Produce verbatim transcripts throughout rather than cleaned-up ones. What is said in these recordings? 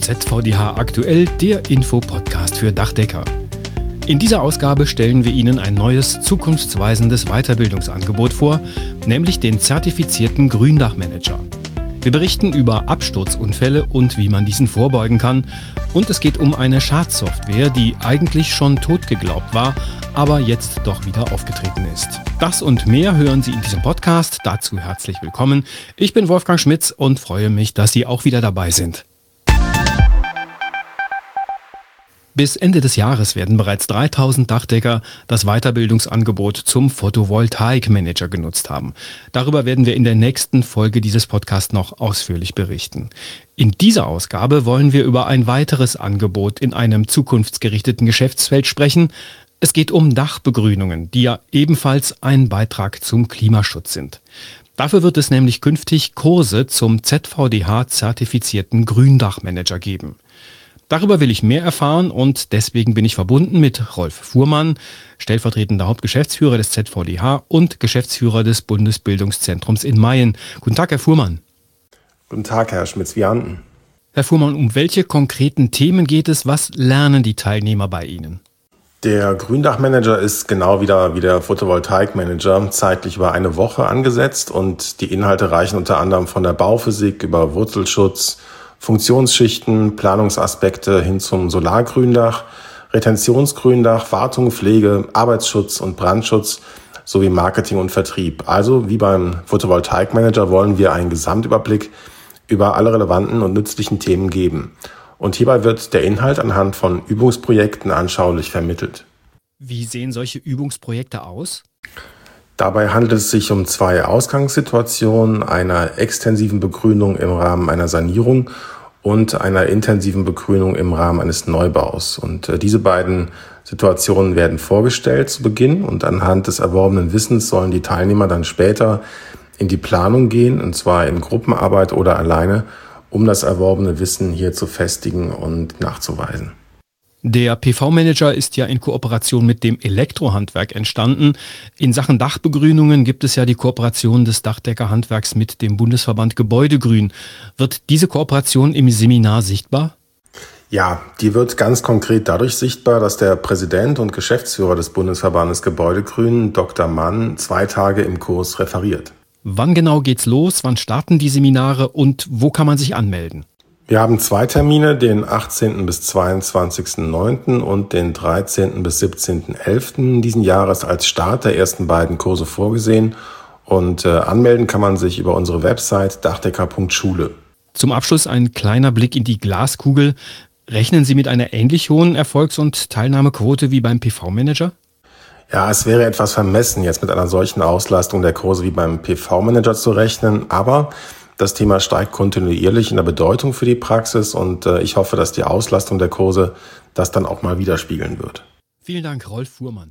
Z V D H aktuell, der Info-Podcast für Dachdecker. In dieser Ausgabe stellen wir Ihnen ein neues, zukunftsweisendes Weiterbildungsangebot vor, nämlich den zertifizierten Gründachmanager. Wir berichten über Absturzunfälle und wie man diesen vorbeugen kann. Und es geht um eine Schadsoftware, die eigentlich schon tot geglaubt war, aber jetzt doch wieder aufgetreten ist. Das und mehr hören Sie in diesem Podcast. Dazu herzlich willkommen. Ich bin Wolfgang Schmitz und freue mich, dass Sie auch wieder dabei sind. Bis Ende des Jahres werden bereits dreitausend Dachdecker das Weiterbildungsangebot zum Photovoltaik-Manager genutzt haben. Darüber werden wir in der nächsten Folge dieses Podcasts noch ausführlich berichten. In dieser Ausgabe wollen wir über ein weiteres Angebot in einem zukunftsgerichteten Geschäftsfeld sprechen. Es geht um Dachbegrünungen, die ja ebenfalls ein Beitrag zum Klimaschutz sind. Dafür wird es nämlich künftig Kurse zum Z V D H-zertifizierten Gründachmanager geben. Darüber will ich mehr erfahren und deswegen bin ich verbunden mit Rolf Fuhrmann, stellvertretender Hauptgeschäftsführer des Z V D H und Geschäftsführer des Bundesbildungszentrums in Mayen. Guten Tag, Herr Fuhrmann. Guten Tag, Herr Schmitz-Vianten. Herr Fuhrmann, um welche konkreten Themen geht es? Was lernen die Teilnehmer bei Ihnen? Der Gründachmanager ist genau wieder wie der Photovoltaikmanager zeitlich über eine Woche angesetzt und die Inhalte reichen unter anderem von der Bauphysik über Wurzelschutz, Funktionsschichten, Planungsaspekte hin zum Solargründach, Retentionsgründach, Wartung, Pflege, Arbeitsschutz und Brandschutz sowie Marketing und Vertrieb. Also wie beim Photovoltaikmanager wollen wir einen Gesamtüberblick über alle relevanten und nützlichen Themen geben. Und hierbei wird der Inhalt anhand von Übungsprojekten anschaulich vermittelt. Wie sehen solche Übungsprojekte aus? Dabei handelt es sich um zwei Ausgangssituationen, einer extensiven Begrünung im Rahmen einer Sanierung und einer intensiven Begrünung im Rahmen eines Neubaus. Und äh, diese beiden Situationen werden vorgestellt zu Beginn und anhand des erworbenen Wissens sollen die Teilnehmer dann später in die Planung gehen, und zwar in Gruppenarbeit oder alleine, um das erworbene Wissen hier zu festigen und nachzuweisen. Der P V-Manager ist ja in Kooperation mit dem Elektrohandwerk entstanden. In Sachen Dachbegrünungen gibt es ja die Kooperation des Dachdeckerhandwerks mit dem Bundesverband Gebäudegrün. Wird diese Kooperation im Seminar sichtbar? Ja, die wird ganz konkret dadurch sichtbar, dass der Präsident und Geschäftsführer des Bundesverbandes Gebäudegrün, Doktor Mann, zwei Tage im Kurs referiert. Wann genau geht's los? Wann starten die Seminare und wo kann man sich anmelden? Wir haben zwei Termine, den achtzehnten bis zweiundzwanzigsten neunten und den dreizehnten bis siebzehnten elften diesen Jahres als Start der ersten beiden Kurse vorgesehen. Und äh, anmelden kann man sich über unsere Website dachdecker punkt schule. Zum Abschluss ein kleiner Blick in die Glaskugel. Rechnen Sie mit einer ähnlich hohen Erfolgs- und Teilnahmequote wie beim P V-Manager? Ja, es wäre etwas vermessen, jetzt mit einer solchen Auslastung der Kurse wie beim P V-Manager zu rechnen, aber das Thema steigt kontinuierlich in der Bedeutung für die Praxis und äh, ich hoffe, dass die Auslastung der Kurse das dann auch mal widerspiegeln wird. Vielen Dank, Rolf Fuhrmann.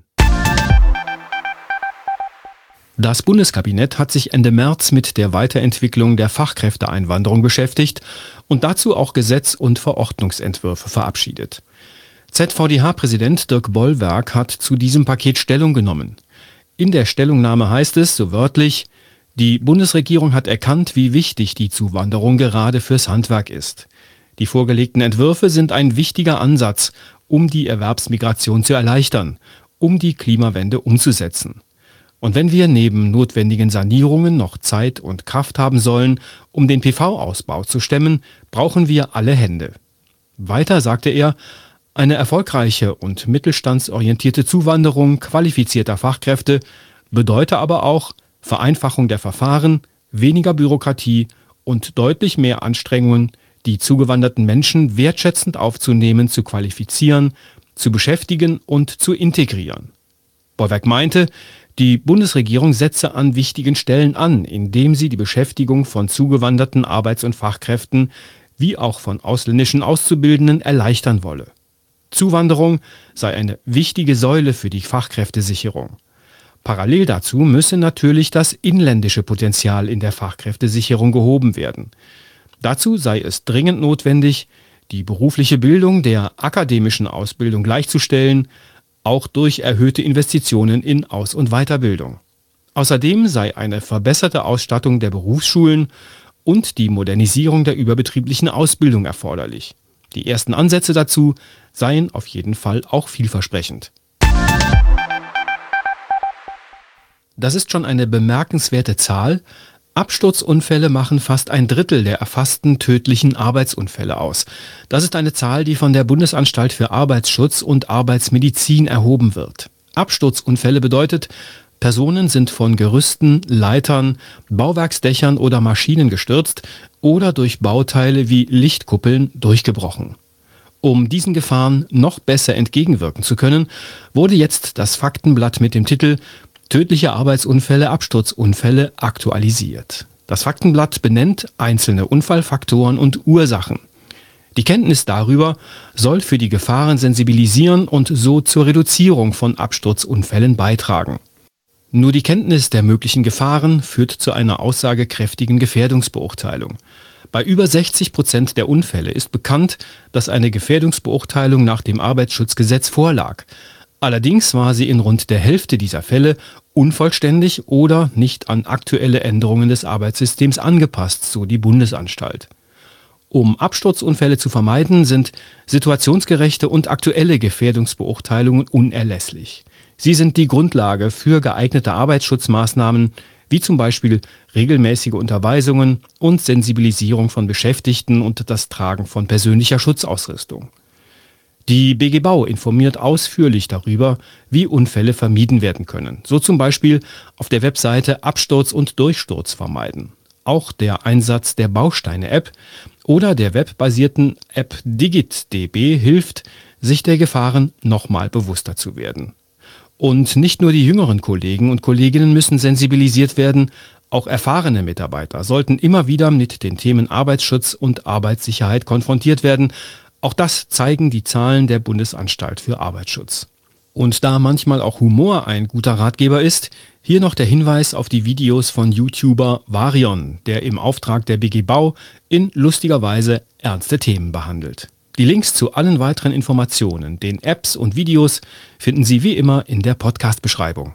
Das Bundeskabinett hat sich Ende März mit der Weiterentwicklung der Fachkräfteeinwanderung beschäftigt und dazu auch Gesetz- und Verordnungsentwürfe verabschiedet. Z V D H-Präsident Dirk Bollwerk hat zu diesem Paket Stellung genommen. In der Stellungnahme heißt es, so wörtlich: Die Bundesregierung hat erkannt, wie wichtig die Zuwanderung gerade fürs Handwerk ist. Die vorgelegten Entwürfe sind ein wichtiger Ansatz, um die Erwerbsmigration zu erleichtern, um die Klimawende umzusetzen. Und wenn wir neben notwendigen Sanierungen noch Zeit und Kraft haben sollen, um den P V-Ausbau zu stemmen, brauchen wir alle Hände. Weiter sagte er: Eine erfolgreiche und mittelstandsorientierte Zuwanderung qualifizierter Fachkräfte bedeutet aber auch Vereinfachung der Verfahren, weniger Bürokratie und deutlich mehr Anstrengungen, die zugewanderten Menschen wertschätzend aufzunehmen, zu qualifizieren, zu beschäftigen und zu integrieren. Bollwerk meinte, die Bundesregierung setze an wichtigen Stellen an, indem sie die Beschäftigung von zugewanderten Arbeits- und Fachkräften wie auch von ausländischen Auszubildenden erleichtern wolle. Zuwanderung sei eine wichtige Säule für die Fachkräftesicherung. Parallel dazu müsse natürlich das inländische Potenzial in der Fachkräftesicherung gehoben werden. Dazu sei es dringend notwendig, die berufliche Bildung der akademischen Ausbildung gleichzustellen, auch durch erhöhte Investitionen in Aus- und Weiterbildung. Außerdem sei eine verbesserte Ausstattung der Berufsschulen und die Modernisierung der überbetrieblichen Ausbildung erforderlich. Die ersten Ansätze dazu seien auf jeden Fall auch vielversprechend. Das ist schon eine bemerkenswerte Zahl. Absturzunfälle machen fast ein Drittel der erfassten tödlichen Arbeitsunfälle aus. Das ist eine Zahl, die von der Bundesanstalt für Arbeitsschutz und Arbeitsmedizin erhoben wird. Absturzunfälle bedeutet, Personen sind von Gerüsten, Leitern, Bauwerksdächern oder Maschinen gestürzt oder durch Bauteile wie Lichtkuppeln durchgebrochen. Um diesen Gefahren noch besser entgegenwirken zu können, wurde jetzt das Faktenblatt mit dem Titel Tödliche Arbeitsunfälle, Absturzunfälle aktualisiert. Das Faktenblatt benennt einzelne Unfallfaktoren und Ursachen. Die Kenntnis darüber soll für die Gefahren sensibilisieren und so zur Reduzierung von Absturzunfällen beitragen. Nur die Kenntnis der möglichen Gefahren führt zu einer aussagekräftigen Gefährdungsbeurteilung. Bei über sechzig Prozent der Unfälle ist bekannt, dass eine Gefährdungsbeurteilung nach dem Arbeitsschutzgesetz vorlag. Allerdings war sie in rund der Hälfte dieser Fälle unvollständig oder nicht an aktuelle Änderungen des Arbeitssystems angepasst, so die Bundesanstalt. Um Absturzunfälle zu vermeiden, sind situationsgerechte und aktuelle Gefährdungsbeurteilungen unerlässlich. Sie sind die Grundlage für geeignete Arbeitsschutzmaßnahmen, wie zum Beispiel regelmäßige Unterweisungen und Sensibilisierung von Beschäftigten und das Tragen von persönlicher Schutzausrüstung. Die B G Bau informiert ausführlich darüber, wie Unfälle vermieden werden können. So zum Beispiel auf der Webseite Absturz und Durchsturz vermeiden. Auch der Einsatz der Bausteine-App oder der webbasierten App DigitDB hilft, sich der Gefahren nochmal bewusster zu werden. Und nicht nur die jüngeren Kollegen und Kolleginnen müssen sensibilisiert werden, auch erfahrene Mitarbeiter sollten immer wieder mit den Themen Arbeitsschutz und Arbeitssicherheit konfrontiert werden. Auch das zeigen die Zahlen der Bundesanstalt für Arbeitsschutz. Und da manchmal auch Humor ein guter Ratgeber ist, hier noch der Hinweis auf die Videos von YouTuber Varion, der im Auftrag der B G Bau in lustiger Weise ernste Themen behandelt. Die Links zu allen weiteren Informationen, den Apps und Videos finden Sie wie immer in der Podcast-Beschreibung.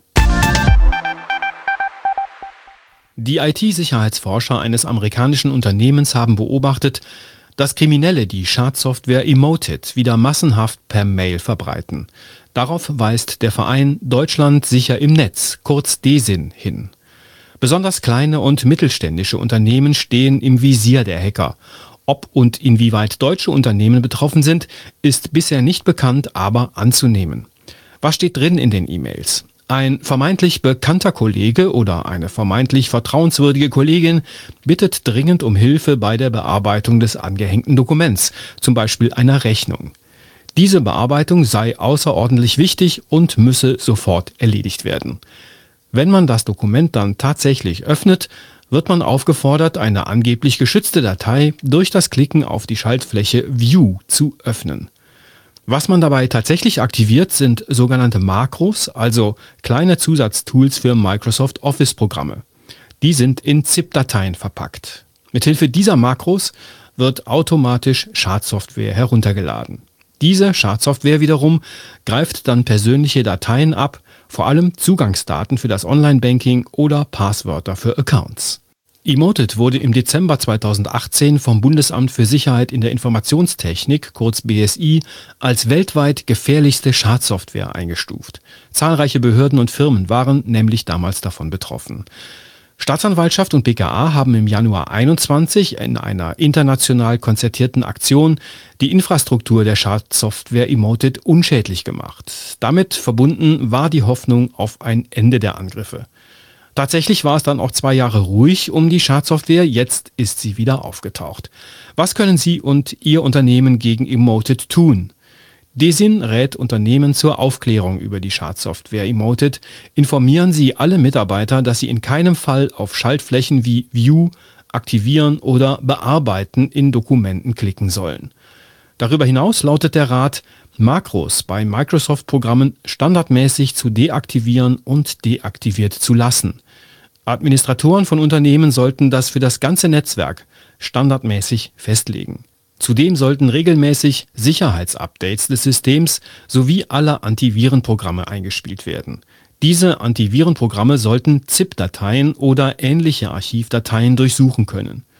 Die I T-Sicherheitsforscher eines amerikanischen Unternehmens haben beobachtet, dass Kriminelle die Schadsoftware Emoted wieder massenhaft per Mail verbreiten. Darauf weist der Verein Deutschland sicher im Netz, kurz D S I N, hin. Besonders kleine und mittelständische Unternehmen stehen im Visier der Hacker. Ob und inwieweit deutsche Unternehmen betroffen sind, ist bisher nicht bekannt, aber anzunehmen. Was steht drin in den E-Mails? Ein vermeintlich bekannter Kollege oder eine vermeintlich vertrauenswürdige Kollegin bittet dringend um Hilfe bei der Bearbeitung des angehängten Dokuments, zum Beispiel einer Rechnung. Diese Bearbeitung sei außerordentlich wichtig und müsse sofort erledigt werden. Wenn man das Dokument dann tatsächlich öffnet, wird man aufgefordert, eine angeblich geschützte Datei durch das Klicken auf die Schaltfläche View zu öffnen. Was man dabei tatsächlich aktiviert, sind sogenannte Makros, also kleine Zusatztools für Microsoft Office-Programme. Die sind in ZIP-Dateien verpackt. Mithilfe dieser Makros wird automatisch Schadsoftware heruntergeladen. Diese Schadsoftware wiederum greift dann persönliche Dateien ab, vor allem Zugangsdaten für das Online-Banking oder Passwörter für Accounts. Emoted wurde im Dezember zweitausendachtzehn vom Bundesamt für Sicherheit in der Informationstechnik, kurz B S I, als weltweit gefährlichste Schadsoftware eingestuft. Zahlreiche Behörden und Firmen waren nämlich damals davon betroffen. Staatsanwaltschaft und B K A haben im Januar einundzwanzig in einer international konzertierten Aktion die Infrastruktur der Schadsoftware Emoted unschädlich gemacht. Damit verbunden war die Hoffnung auf ein Ende der Angriffe. Tatsächlich war es dann auch zwei Jahre ruhig um die Schadsoftware, jetzt ist sie wieder aufgetaucht. Was können Sie und Ihr Unternehmen gegen Emoted tun? D S I N rät Unternehmen zur Aufklärung über die Schadsoftware Emoted. Informieren Sie alle Mitarbeiter, dass sie in keinem Fall auf Schaltflächen wie View, Aktivieren oder Bearbeiten in Dokumenten klicken sollen. Darüber hinaus lautet der Rat, Makros bei Microsoft-Programmen standardmäßig zu deaktivieren und deaktiviert zu lassen. Administratoren von Unternehmen sollten das für das ganze Netzwerk standardmäßig festlegen. Zudem sollten regelmäßig Sicherheitsupdates des Systems sowie aller Antivirenprogramme eingespielt werden. Diese Antivirenprogramme sollten ZIP-Dateien oder ähnliche Archivdateien durchsuchen können.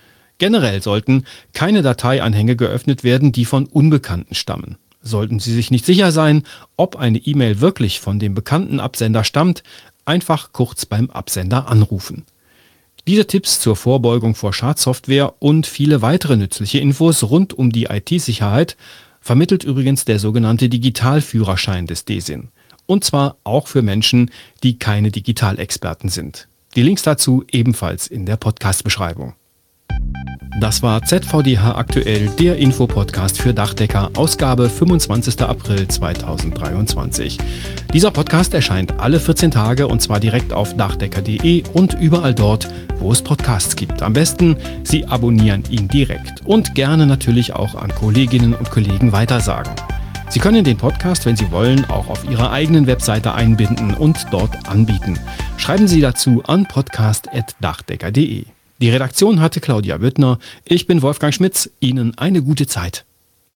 Generell sollten keine Dateianhänge geöffnet werden, die von Unbekannten stammen. Sollten Sie sich nicht sicher sein, ob eine E-Mail wirklich von dem bekannten Absender stammt, einfach kurz beim Absender anrufen. Diese Tipps zur Vorbeugung vor Schadsoftware und viele weitere nützliche Infos rund um die I T-Sicherheit vermittelt übrigens der sogenannte Digitalführerschein des D SIN. Und zwar auch für Menschen, die keine Digitalexperten sind. Die Links dazu ebenfalls in der Podcast-Beschreibung. Das war Z V D H aktuell, der Infopodcast für Dachdecker, Ausgabe fünfundzwanzigster April zweitausenddreiundzwanzig. Dieser Podcast erscheint alle vierzehn Tage und zwar direkt auf dachdecker punkt de und überall dort, wo es Podcasts gibt. Am besten, Sie abonnieren ihn direkt und gerne natürlich auch an Kolleginnen und Kollegen weitersagen. Sie können den Podcast, wenn Sie wollen, auch auf Ihrer eigenen Webseite einbinden und dort anbieten. Schreiben Sie dazu an podcast at dachdecker punkt de. Die Redaktion hatte Claudia Büttner. Ich bin Wolfgang Schmitz. Ihnen eine gute Zeit.